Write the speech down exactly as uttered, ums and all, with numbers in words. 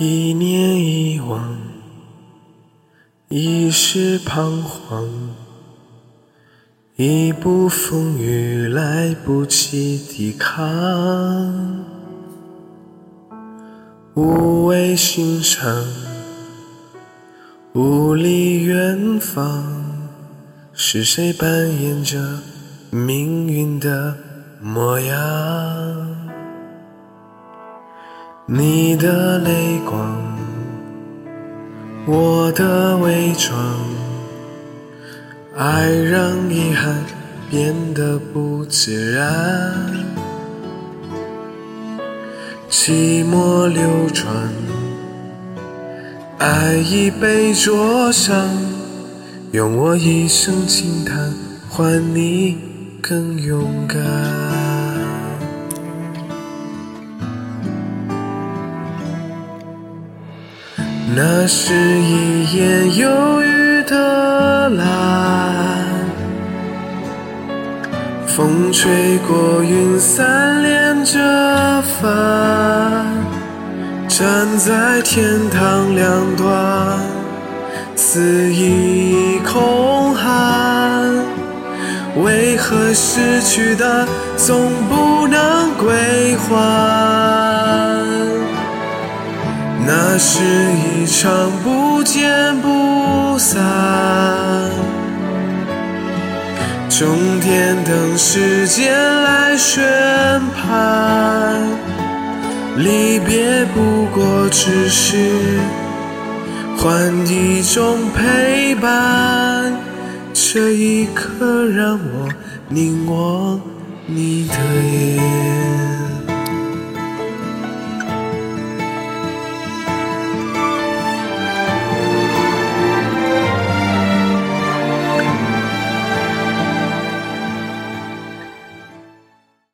一念一往，一世彷徨，一步风雨来不及抵抗，无畏心伤，无力远方，是谁扮演着命运的模样？你的泪光，我的伪装，爱让遗憾变得不自然，寂寞流转，爱已被灼伤，用我一生轻叹换你更勇敢。那是一眼忧郁的蓝，风吹过云散连着帆，站在天堂两端，肆意空喊，为何失去的总不能归还？那是一场不见不散，终点等时间来宣判，离别不过只是换一种陪伴，这一刻让我凝望你的眼。